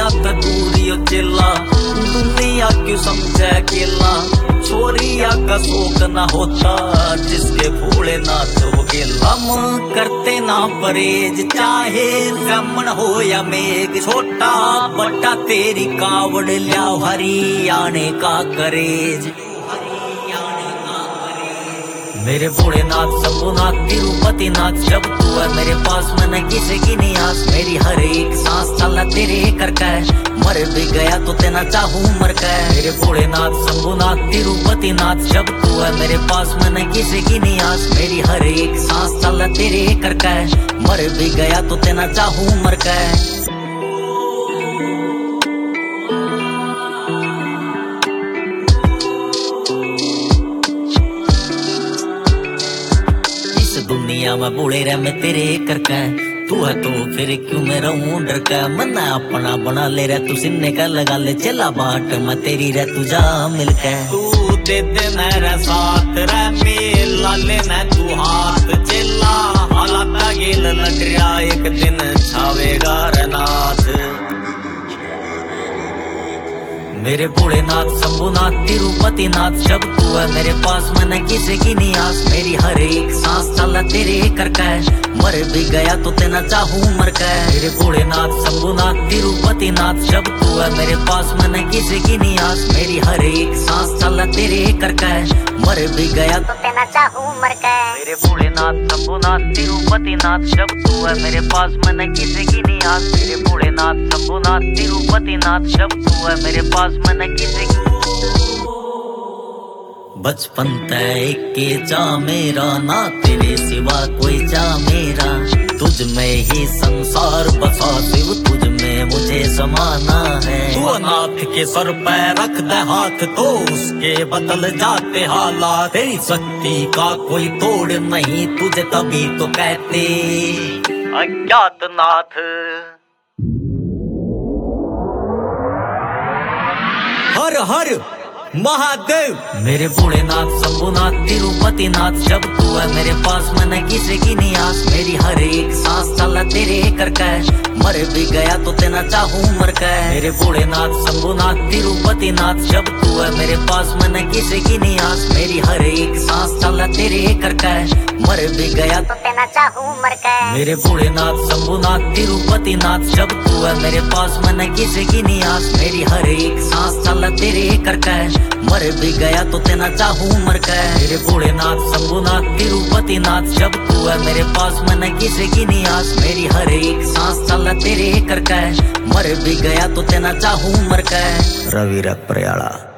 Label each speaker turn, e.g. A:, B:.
A: दुनिया का दूरी चिल्ला, दुनिया क्यों समझे अकेला। छोरिया का शोक न होता जिसके भोलेनाथ हो गेला। हम करते ना परहेज चाहे ब्राह्मण हो या मेघ, छोटा बड़ा तेरी कावड़ लिया हरियाणे का करेज। मेरे भोलेनाथ शंभुनाथ तिरुपति नाथ, जब तू है मेरे पास में न किसी की नहीं आस। मेरी हर एक सांस चला तेरे करके, मर भी गया तो तेना चाहूं मर के। मेरे भोलेनाथ शंभुनाथ तिरुपति नाथ, जब तू है मेरे पास में न किसी की नहीं आस। मेरी हर एक सांस चला तेरे करके, मर भी गया तो तेना चाहूं मर के। दुनिया में बूढ़े रह मैं तेरे करके, तू है तो फिर क्यों मैं रहूं डर का। मना अपना बना ले रहा तू सिन्ने का लगा ले, चला बाट मैं तेरी रह तू जा मिलके। तू दे दे मेरा साथ रह मेला लेना तू हाथ चेला, हालात गेल लग रहा एक दिन छावेगा रनाथ। मेरे भोलेनाथ शंभुनाथ तिरुपति नाथ, जब तू है मेरे पास में न किसी की नहीं आस। मेरी हर एक सांस चला तेरे करके, मर भी गया तो तेना चाहूं मर के। मेरे भोलेनाथ शंभुनाथ तिरुपति नाथ, जब तू है मेरे पास में न किसी की नहीं आस। मेरी हर एक सांस चला तेरे करके, मर भी गया तो तेना चाहूं मर के। मेरे भोलेनाथ शंभुनाथ तिरुपति नाथ, जब तू है मेरे पास में न किसी की नहीं आस। मेरे भोलेनाथ शंभुनाथ तिरुपति नाथ, जब तू है मेरे पास में न किसी की। बचपन तय के जा मेरा, ना तेरे सिवा कोई जा मेरा। तुझ में ही संसार बसा शिव, तुझ में मुझे समाना है। तू अनाथ के सर पे रख दे हाथ, तो उसके बदल जाते हालात। तेरी शक्ति का कोई तोड़ नहीं, तुझे तभी तो कहते अज्ञातनाथ। हर हर महादेव। मेरे भोलेनाथ शंभुनाथ तिरुपति नाथ, जब तू है मेरे पास में न किसी की नहीं आस। मेरी हर एक सांस चला तेरे करके, मर भी गया तो तेना चाहूं मर के। मेरे भोलेनाथ शंभुनाथ तिरुपति नाथ, जब तू है मेरे पास में न किसी की नहीं आस। मेरी हर एक सांस चला तेरे करके, मर भी गया तो तेना चाहूं मर के। मेरे भोलेनाथ शंभुनाथ तिरुपति नाथ, जब तू है मेरे पास में न किसी की नहीं आस। मेरी हर एक सांस चला तेरे करके, मर भी गया तो तेना चाहूं मर के। मेरे भोलेनाथ शंभुनाथ तिरुपति नाथ, जब तू है मेरे पास में न किसी की नहीं आस। मेरी हर एक सांस चला तेरे करके, मर भी गया तो तेना चाहूं मर के। रवि रप्रयाला।